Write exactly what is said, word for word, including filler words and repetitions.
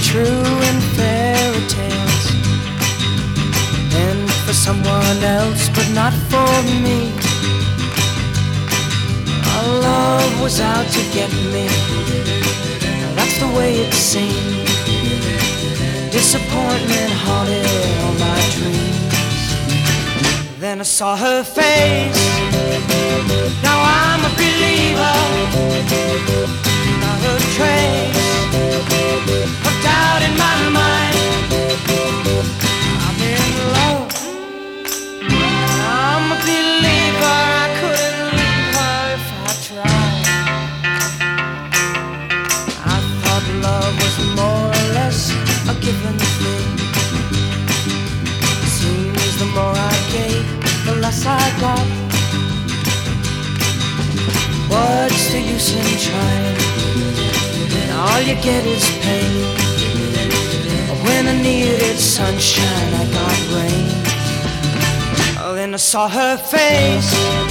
true in fairy tales, and for someone else, but not for me. Our love was out to get me, that's the way it seemed. Disappointment haunted all my dreams. Then I saw her face, now I'm a believer. Not a trace of doubt in my mind. I'm in love, I'm a believer. I couldn't leave her if I tried. I thought love was more or less a given thing. Seems the more I gave, the less I got. What's the use in trying? All you get is pain. When I needed sunshine, I got rain. Oh, then I saw her face.